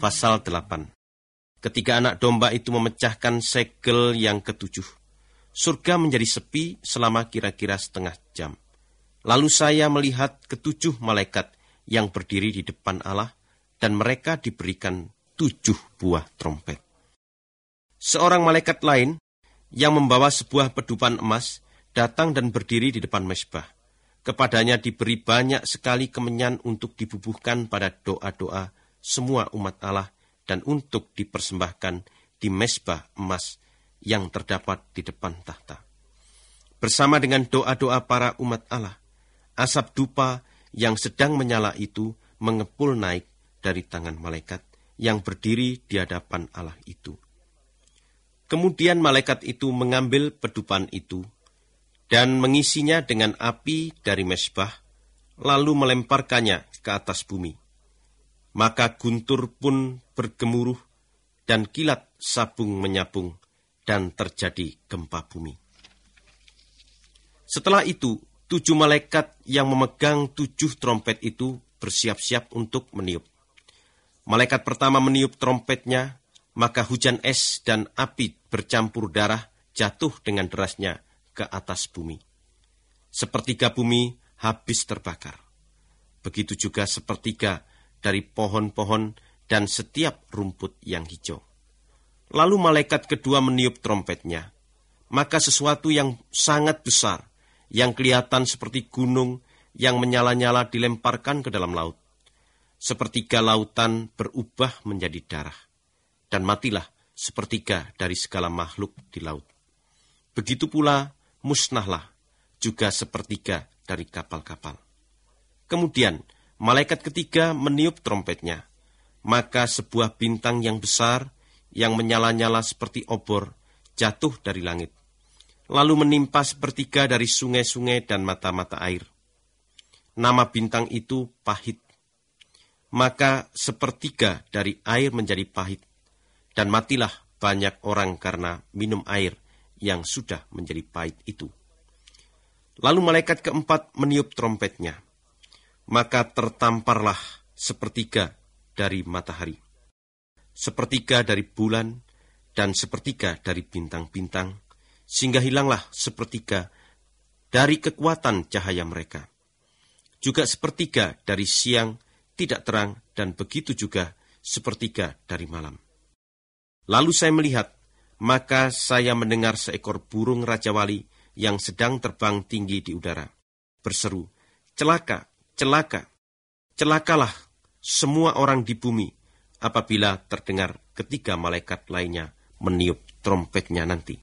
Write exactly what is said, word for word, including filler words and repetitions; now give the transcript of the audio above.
Pasal delapan. Ketika anak domba itu memecahkan segel yang ketujuh, surga menjadi sepi selama kira-kira setengah jam. Lalu saya melihat ketujuh malaikat yang berdiri di depan Allah, dan mereka diberikan tujuh buah trompet. Seorang malaikat lain yang membawa sebuah pedupan emas datang dan berdiri di depan mezbah. Kepadanya diberi banyak sekali kemenyan untuk dibubuhkan pada doa-doa semua umat Allah dan untuk dipersembahkan di mezbah emas yang terdapat di depan tahta. Bersama dengan doa-doa para umat Allah, asap dupa yang sedang menyala itu mengepul naik dari tangan malaikat yang berdiri di hadapan Allah itu. Kemudian malaikat itu mengambil pedupan itu dan mengisinya dengan api dari mezbah, lalu melemparkannya ke atas bumi. Maka guntur pun bergemuruh, dan kilat sabung menyabung, dan terjadi gempa bumi. Setelah itu, tujuh malaikat yang memegang tujuh trompet itu bersiap-siap untuk meniup. Malaikat pertama meniup trompetnya, maka hujan es dan api bercampur darah jatuh dengan derasnya ke atas bumi. Sepertiga bumi habis terbakar. Begitu juga sepertiga dari pohon-pohon dan setiap rumput yang hijau. Lalu malaikat kedua meniup trompetnya, maka sesuatu yang sangat besar, yang kelihatan seperti gunung yang menyala-nyala dilemparkan ke dalam laut. Sepertiga lautan berubah menjadi darah, dan matilah sepertiga dari segala makhluk di laut. Begitu pula musnahlah juga sepertiga dari kapal-kapal. Kemudian malaikat ketiga meniup trompetnya, maka sebuah bintang yang besar yang menyala-nyala seperti obor jatuh dari langit, lalu menimpa sepertiga dari sungai-sungai dan mata-mata air. Nama bintang itu Pahit. Maka sepertiga dari air menjadi pahit, dan matilah banyak orang karena minum air yang sudah menjadi pahit itu. Lalu malaikat keempat meniup trompetnya, maka tertamparlah sepertiga dari matahari, sepertiga dari bulan, dan sepertiga dari bintang-bintang, sehingga hilanglah sepertiga dari kekuatan cahaya mereka. Juga sepertiga dari siang tidak terang, dan begitu juga sepertiga dari malam. Lalu saya melihat, maka saya mendengar seekor burung rajawali yang sedang terbang tinggi di udara, berseru, "Celaka, celaka, celakalah semua orang di bumi apabila terdengar ketiga malaikat lainnya meniup trompetnya nanti."